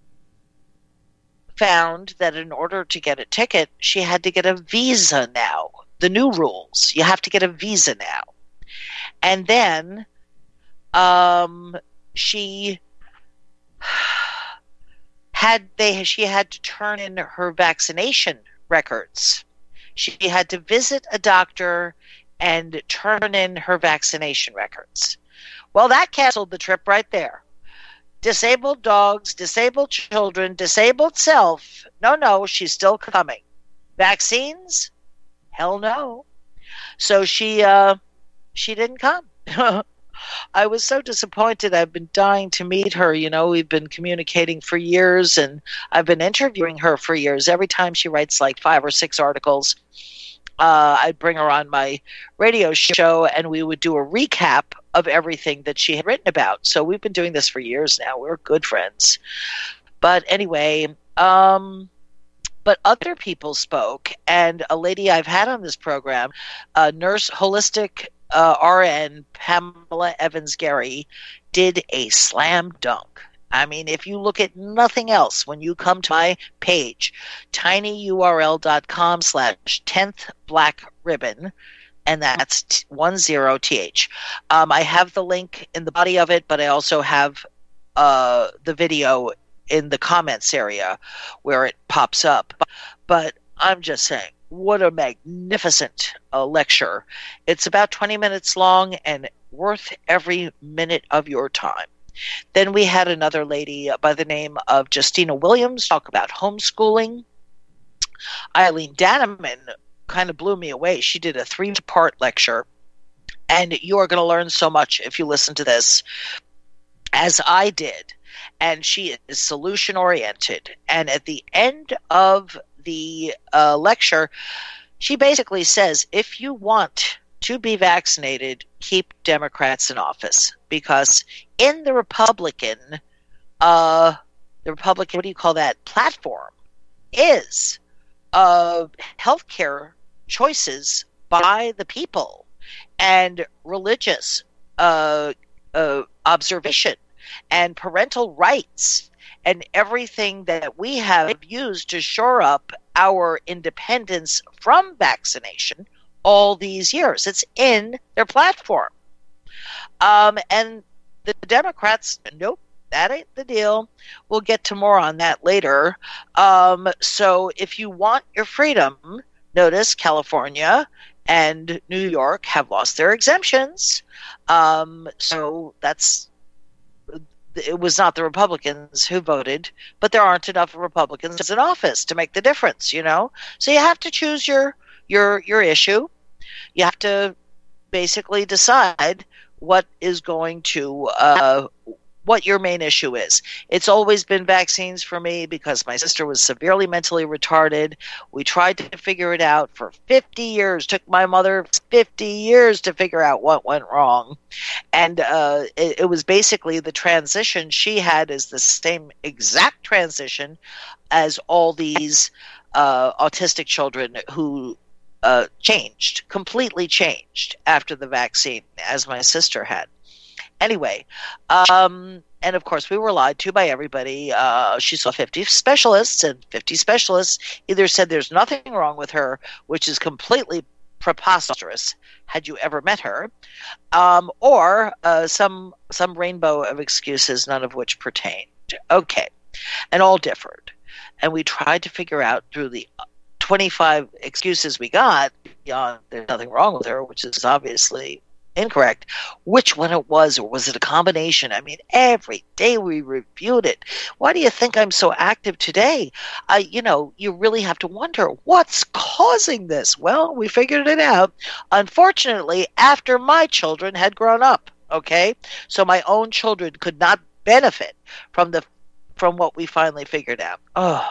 found that in order to get a ticket, she had to get a visa now. The new rules, you have to get a visa now. And then um, she had they she had to turn in her vaccination records. She had to visit a doctor and turn in her vaccination records. Well, that canceled the trip right there. Disabled dogs, disabled children, disabled self. No, no, she's still coming. Vaccines? Hell no. So she uh, she didn't come. I was so disappointed. I've been dying to meet her. You know, we've been communicating for years, and I've been interviewing her for years. Every time she writes like five or six articles, uh, I'd bring her on my radio show, and we would do a recap of everything that she had written about. So we've been doing this for years now. We're good friends. But anyway, um, but other people spoke, and a lady I've had on this program, a nurse, holistic uh, R N, Pamela Evans-Gary, did a slam dunk. I mean, if you look at nothing else, when you come to my page, tinyurl.com slash 10th black ribbon, and that's one zero T H. Um, I have the link in the body of it, but I also have uh, the video in the comments area where it pops up. But I'm just saying, what a magnificent uh, lecture. It's about twenty minutes long and worth every minute of your time. Then we had another lady by the name of Justina Williams talk about homeschooling. Eileen Danneman kind of blew me away. She did a three-part lecture, and you are going to learn so much if you listen to this, as I did. And she is solution-oriented. And at the end of the uh, lecture, she basically says, if you want to be vaccinated, keep Democrats in office. Because in the Republican, uh, the Republican, what do you call that, platform, is uh, healthcare choices by the people and religious uh, uh, observation and parental rights and everything that we have used to shore up our independence from vaccination all these years. It's in their platform. Um, and the Democrats, nope, that ain't the deal. We'll get to more on that later. Um, so if you want your freedom, notice California and New York have lost their exemptions. Um, so that's it was not the Republicans who voted, but there aren't enough Republicans in office to make the difference, you know? So you have to choose your your your issue. You have to basically decide what is going to uh, what your main issue is. It's always been vaccines for me because my sister was severely mentally retarded. We tried to figure it out for fifty years. Took my mother fifty years to figure out what went wrong. And uh, it, it was basically the transition she had is the same exact transition as all these uh, autistic children who uh, changed, completely changed after the vaccine, as my sister had. Anyway, um, and of course we were lied to by everybody. Uh, she saw fifty specialists, and fifty specialists either said there's nothing wrong with her, which is completely preposterous had you ever met her, um, or uh, some some rainbow of excuses, none of which pertained. Okay, and all differed. And we tried to figure out through the twenty-five excuses we got, beyond there's nothing wrong with her, which is obviously incorrect, which one it was, or was it a combination? I mean, every day we reviewed it. Why do you think I'm so active today? I, you know, you really have to wonder what's causing this. Well, we figured it out. Unfortunately, after my children had grown up, okay? So my own children could not benefit from the from what we finally figured out. Oh.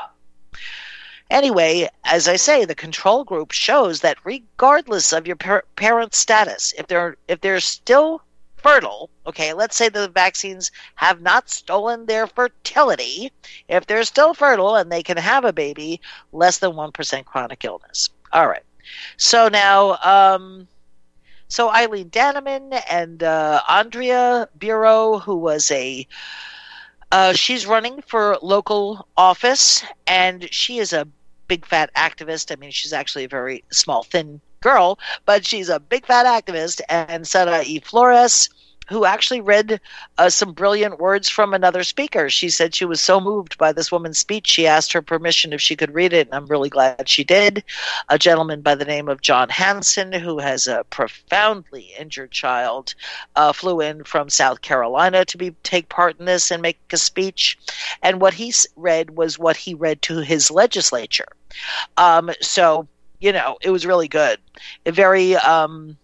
Anyway, as I say, the control group shows that regardless of your par- parent's status, if they're if they're still fertile, okay, let's say the vaccines have not stolen their fertility, if they're still fertile and they can have a baby, less than one percent chronic illness. All right. So now, um, so Eileen Danneman and uh, Andrea Bureau, who was a Uh, she's running for local office, and she is a big fat activist. I mean, she's actually a very small, thin girl, but she's a big fat activist. And Sara E. Flores, who actually read uh, some brilliant words from another speaker. She said she was so moved by this woman's speech, she asked her permission if she could read it, and I'm really glad she did. A gentleman by the name of John Hanson, who has a profoundly injured child, uh, flew in from South Carolina to be take part in this and make a speech. And what he read was what he read to his legislature. Um, so, you know, it was really good. A very, um,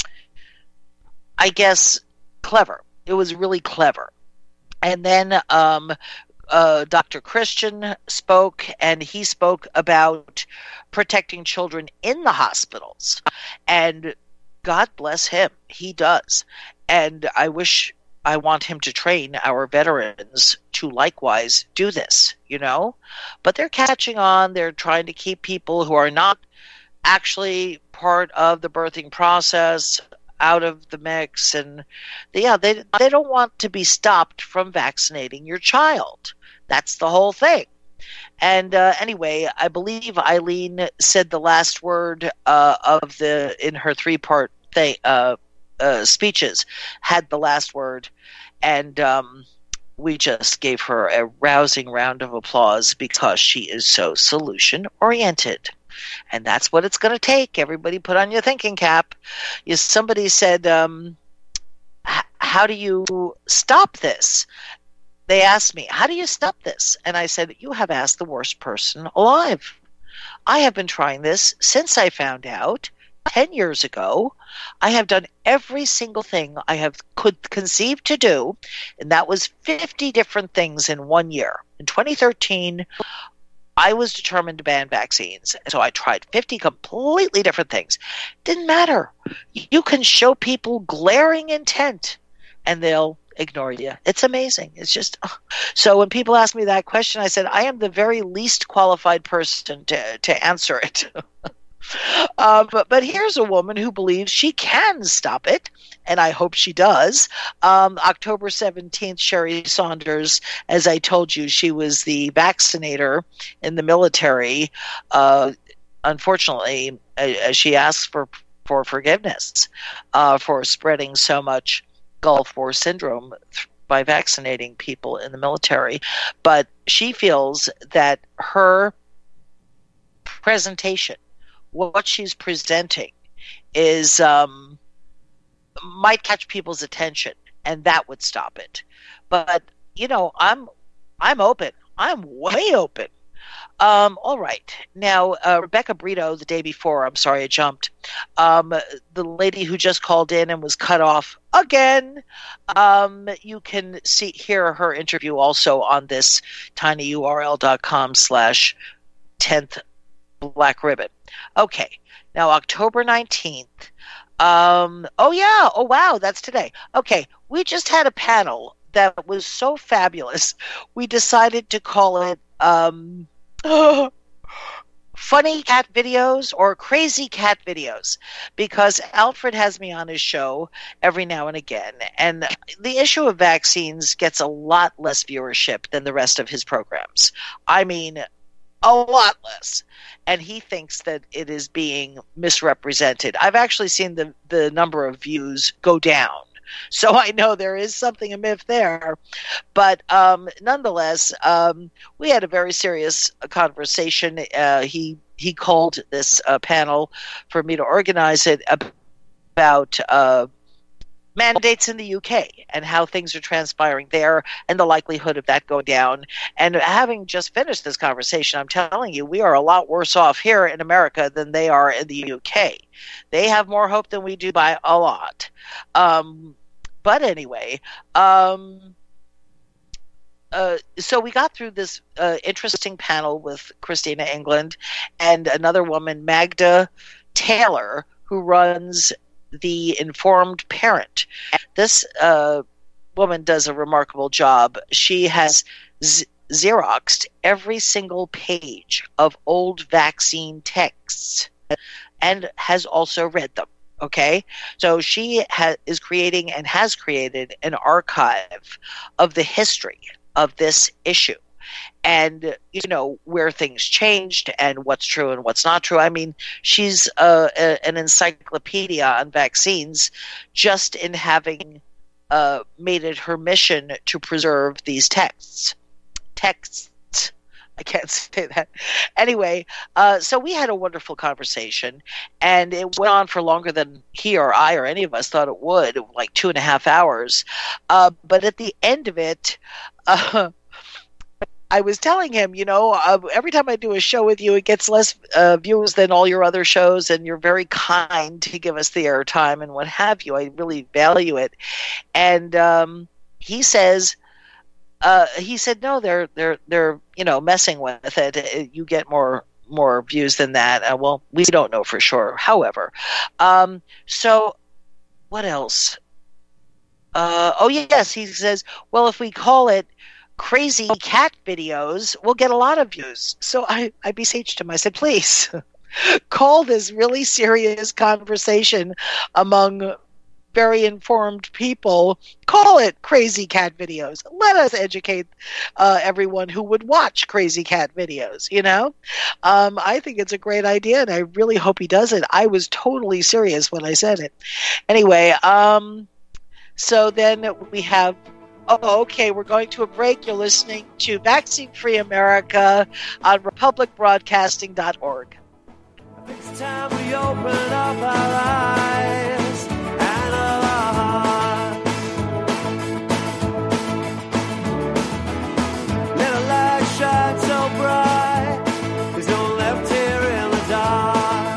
I guess, clever. It was really clever. And then um, uh, Doctor Christian spoke, and he spoke about protecting children in the hospitals. And God bless him. He does. And I wish, I want him to train our veterans to likewise do this, you know? But they're catching on. They're trying to keep people who are not actually part of the birthing process out of the mix, and yeah, they they don't want to be stopped from vaccinating your child. That's the whole thing. And uh, anyway, I believe Eileen said the last word uh, of the in her three part thing, uh, uh, speeches had the last word, and um, we just gave her a rousing round of applause because she is so solution oriented. And that's what it's going to take. Everybody put on your thinking cap. You, somebody said, um, how do you stop this? They asked me, how do you stop this? And I said, you have asked the worst person alive. I have been trying this since I found out ten years ago. I have done every single thing I have could conceive to do, and that was fifty different things in one year. In twenty thirteen, I was determined to ban vaccines, so I tried fifty completely different things. Didn't matter. You can show people glaring intent, and they'll ignore you. It's amazing. It's just so. When people ask me that question, I said I am the very least qualified person to to answer it. Um, but, but here's a woman who believes she can stop it, and I hope she does. Um, October seventeenth, Sherry Saunders, as I told you, she was the vaccinator in the military. Uh, unfortunately, uh, she asked for, for forgiveness uh, for spreading so much Gulf War syndrome th- by vaccinating people in the military. But she feels that her presentation, what she's presenting, is um, might catch people's attention, and that would stop it. But you know, I'm I'm open. I'm way open. Um, all right, now uh, Rebecca Brito, the day before. I'm sorry, I jumped. Um, the lady who just called in and was cut off again. Um, you can see hear her interview also on this tinyurl dot com slash tenth black ribbon. Okay, now October nineteenth. Um, oh, yeah. Oh, wow. That's today. Okay, we just had a panel that was so fabulous. We decided to call it um, Funny Cat Videos or Crazy Cat Videos, because Alfred has me on his show every now and again, and the issue of vaccines gets a lot less viewership than the rest of his programs. I mean, a lot less. And he thinks that it is being misrepresented. I've actually seen the, the number of views go down. So I know there is something, a myth there. But um, nonetheless, um, we had a very serious conversation. Uh, he, he called this uh, panel for me to organize it about uh, mandates in the U K and how things are transpiring there and the likelihood of that going down. And having just finished this conversation, I'm telling you, we are a lot worse off here in America than they are in the U K. They have more hope than we do by a lot. Um, but anyway, um, uh, so we got through this uh, interesting panel with Christina England and another woman, Magda Taylor, who runs The Informed Parent. This uh, woman does a remarkable job. She has z- Xeroxed every single page of old vaccine texts and has also read them. Okay, so she ha- is creating and has created an archive of the history of this issue. And, you know, where things changed and what's true and what's not true. I mean, she's uh, a, an encyclopedia on vaccines just in having uh, made it her mission to preserve these texts. Texts. I can't say that. Anyway, uh, so we had a wonderful conversation, and it went on for longer than he or I or any of us thought it would, like two and a half hours. Uh, but at the end of it, uh, I was telling him, you know, uh, every time I do a show with you, it gets less uh, views than all your other shows, and you're very kind to give us the airtime and what have you. I really value it. And um, he says, uh, he said, no, they're they're they're you know messing with it. You get more more views than that. Uh, well, we don't know for sure. However, um, so what else? Uh, oh yes, he says, well, if we call it Crazy Cat Videos, we'll get a lot of views. So I, I beseeched him. I said, please call this really serious conversation among very informed people, call it Crazy Cat Videos. Let us educate uh, everyone who would watch Crazy Cat Videos, you know? Um, I think it's a great idea, and I really hope he does it. I was totally serious when I said it. Anyway, um, so then we have Oh, okay, we're going to a break. You're listening to Vaccine Free America on republic broadcasting dot org. It's time we open up our eyes and our hearts. Let a light shine so bright, 'cause you're left here in the dark.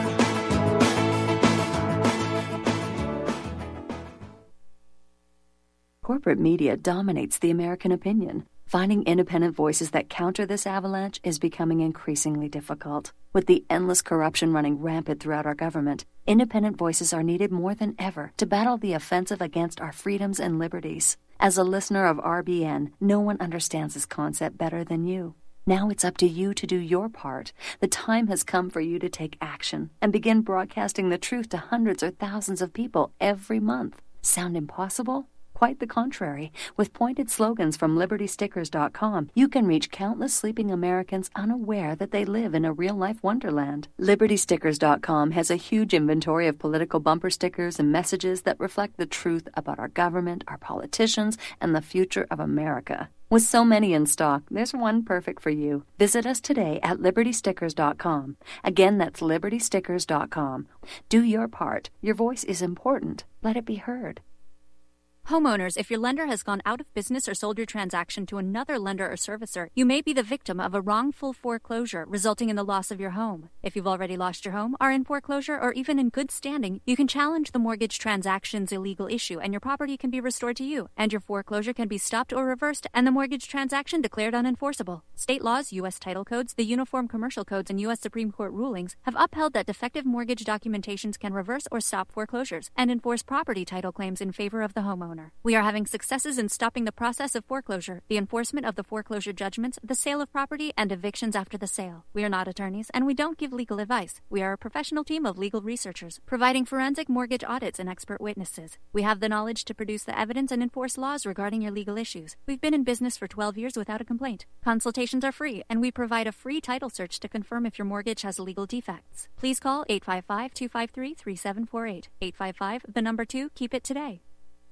Corporate media dominates the American opinion. Finding independent voices that counter this avalanche is becoming increasingly difficult. With the endless corruption running rampant throughout our government, independent voices are needed more than ever to battle the offensive against our freedoms and liberties. As a listener of R B N, no one understands this concept better than you. Now it's up to you to do your part. The time has come for you to take action and begin broadcasting the truth to hundreds or thousands of people every month. Sound impossible? Quite the contrary. With pointed slogans from liberty stickers dot com, you can reach countless sleeping Americans unaware that they live in a real-life wonderland. liberty stickers dot com has a huge inventory of political bumper stickers and messages that reflect the truth about our government, our politicians, and the future of America. With so many in stock, there's one perfect for you. Visit us today at liberty stickers dot com. Again, that's liberty stickers dot com. Do your part. Your voice is important. Let it be heard. Homeowners, if your lender has gone out of business or sold your transaction to another lender or servicer, you may be the victim of a wrongful foreclosure, resulting in the loss of your home. If you've already lost your home, are in foreclosure, or even in good standing, you can challenge the mortgage transaction's illegal issue, and your property can be restored to you, and your foreclosure can be stopped or reversed, and the mortgage transaction declared unenforceable. State laws, U S title codes, the Uniform Commercial Codes, and U S Supreme Court rulings have upheld that defective mortgage documentations can reverse or stop foreclosures and enforce property title claims in favor of the homeowner. We are having successes in stopping the process of foreclosure, the enforcement of the foreclosure judgments, the sale of property, and evictions after the sale. We are not attorneys, and we don't give legal advice. We are a professional team of legal researchers, providing forensic mortgage audits and expert witnesses. We have the knowledge to produce the evidence and enforce laws regarding your legal issues. We've been in business for twelve years without a complaint. Consultations are free, and we provide a free title search to confirm if your mortgage has legal defects. Please call eight five five, two five three, three seven four eight. eight five five, the number two, keep it today.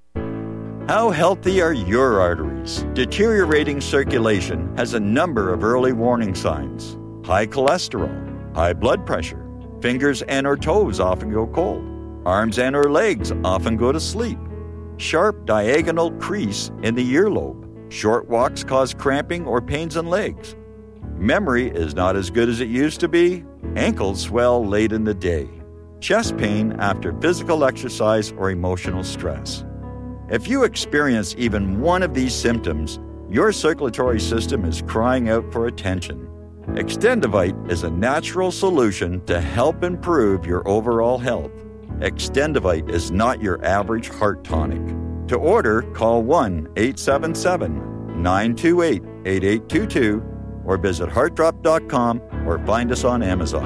How healthy are your arteries? Deteriorating circulation has a number of early warning signs. High cholesterol, high blood pressure, fingers and or toes often go cold, arms and or legs often go to sleep, sharp diagonal crease in the earlobe, short walks cause cramping or pains in legs, memory is not as good as it used to be, ankles swell late in the day, chest pain after physical exercise or emotional stress. If you experience even one of these symptoms, your circulatory system is crying out for attention. Extendivite is a natural solution to help improve your overall health. Extendivite is not your average heart tonic. To order, call one eight seven seven, nine two eight, eight eight two two or visit heart drop dot com or find us on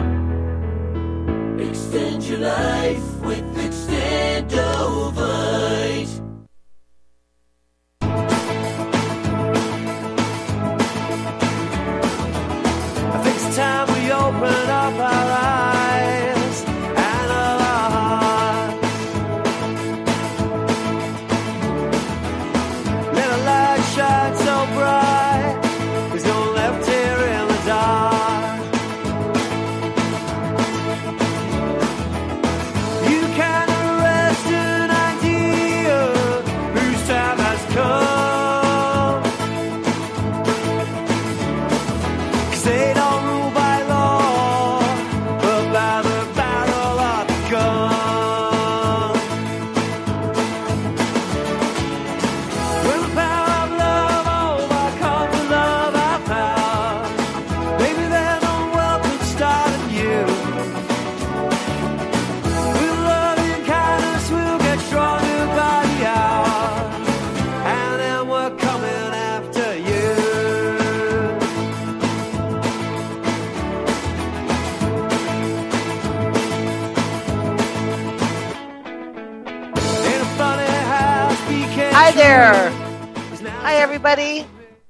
Amazon. Extend your life with Extendivite. Time we open up our eyes and our hearts. there. Hi, everybody.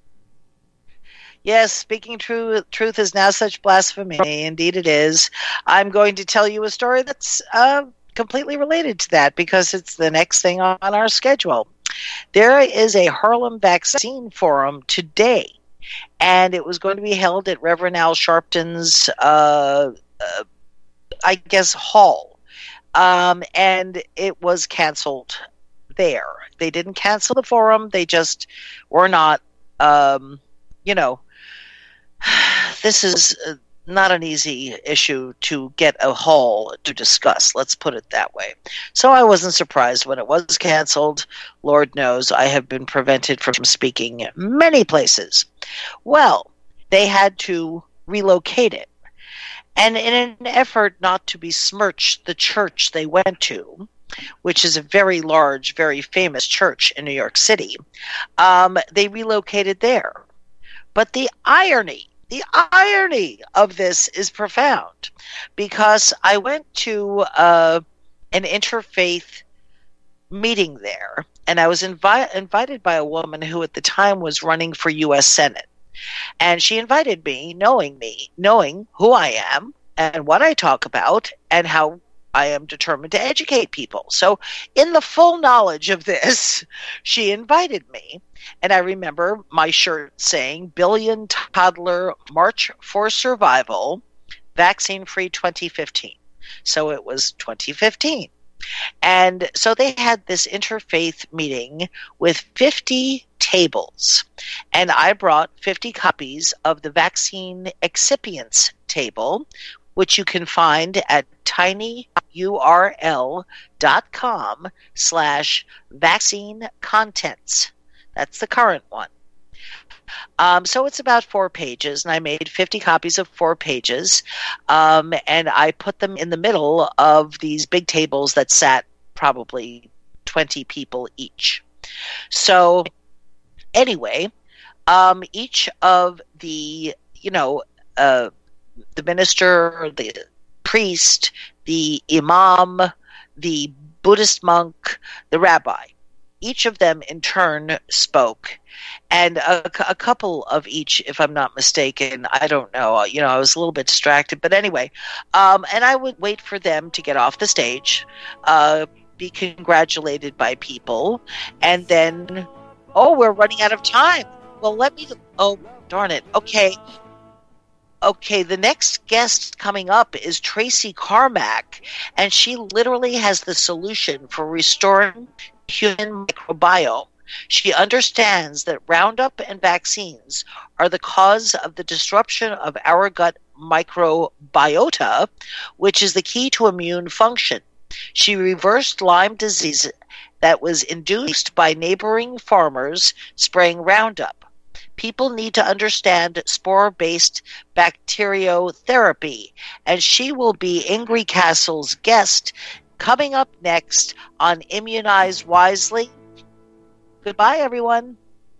Yes, speaking truth, truth is now such blasphemy. Indeed it is. I'm going to tell you a story that's uh, completely related to that because it's the next thing on our schedule. There is a Harlem Vaccine Forum today, and it was going to be held at Reverend Al Sharpton's, uh, uh, I guess, hall. Um, and it was canceled there. They didn't cancel the forum. They just were not, um, you know, this is not an easy issue to get a hall to discuss. Let's put it that way. So I wasn't surprised when it was canceled. Lord knows I have been prevented from speaking many places. Well, they had to relocate it. And in an effort not to besmirch the church they went to, which is a very large, very famous church in New York City, um, they relocated there. But the irony, the irony of this is profound, because I went to uh, an interfaith meeting there, and I was invi- invited by a woman who at the time was running for U S Senate. And she invited me, knowing me, knowing who I am and what I talk about and how I am determined to educate people. So in the full knowledge of this, she invited me. And I remember my shirt saying, Billion Toddler March for Survival, Vaccine-Free twenty fifteen. So it was twenty fifteen. And so they had this interfaith meeting with fifty tables. And I brought fifty copies of the Vaccine Excipients table, which you can find at tinyurl.com slash vaccine contents. That's the current one. Um, so it's about four pages, and I made fifty copies of four pages, um, and I put them in the middle of these big tables that sat probably twenty people each. So anyway, um, each of the, you know, uh, the minister, the priest, the imam, the Buddhist monk, the rabbi, each of them in turn spoke, and a, a couple of each, if I'm not mistaken. I don't know. You know, I was a little bit distracted, but anyway, um, and I would wait for them to get off the stage, uh, be congratulated by people, and then, oh, we're running out of time. Well, let me, oh, darn it. Okay. Okay, the next guest coming up is Tracy Carmack, and she literally has the solution for restoring human microbiome. She understands that Roundup and vaccines are the cause of the disruption of our gut microbiota, which is the key to immune function. She reversed Lyme disease that was induced by neighboring farmers spraying Roundup. People need to understand spore-based bacteriotherapy, and she will be Ingrid Castle's guest coming up next on Immunize Wisely. Goodbye, everyone.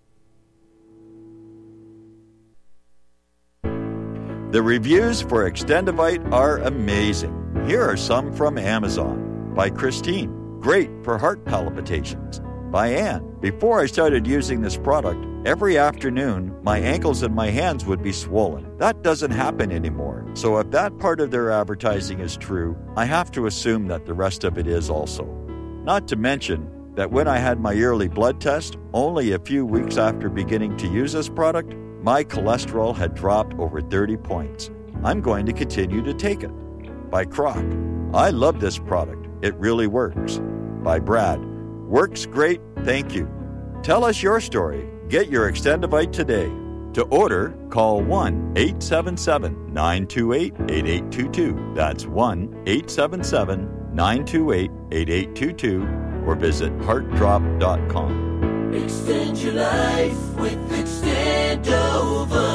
The reviews for Extendivite are amazing. Here are some from Amazon. By Christine, great for heart palpitations. By Anne, before I started using this product, every afternoon my ankles and my hands would be swollen. That doesn't happen anymore. So if that part of their advertising is true, I have to assume that the rest of it is also. Not to mention that when I had my yearly blood test, only a few weeks after beginning to use this product, my cholesterol had dropped over thirty points. I'm going to continue to take it. By Croc, I love this product. It really works. By Brad, works great, thank you. Tell us your story. Get your Extendivite today. To order, call one eight seven seven, nine two eight, eight eight two two. That's one eight seven seven, nine two eight, eight eight two two or visit heart drop dot com. Extend your life with Extendovite.